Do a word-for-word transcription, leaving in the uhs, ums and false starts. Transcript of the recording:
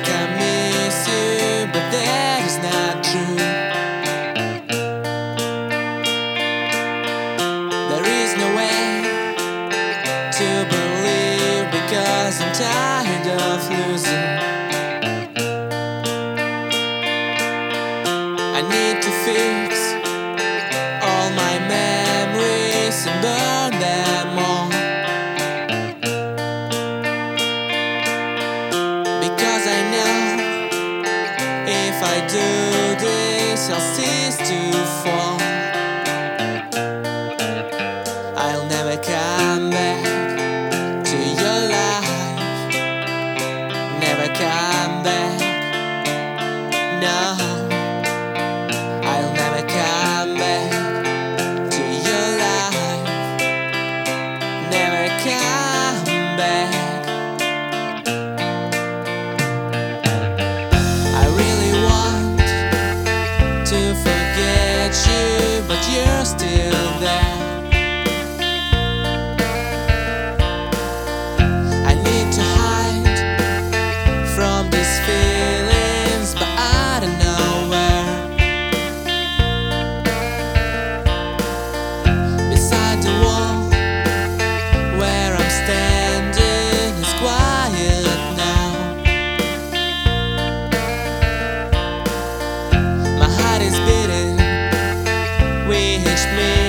like I miss you, but that is not true. There is no way to believe, because I'm tired of losing. I need to fix all my memories and burn them all, because I know if I do this I'll cease to fall. I'll never come back to your life, never come back, no. I'll never come back to your life, never come back. I really want to forget you, but you're still there. I need to hide from these feelings, but I don't know where. Beside the wall where I'm standing is quiet now. My heart is beating with each minute.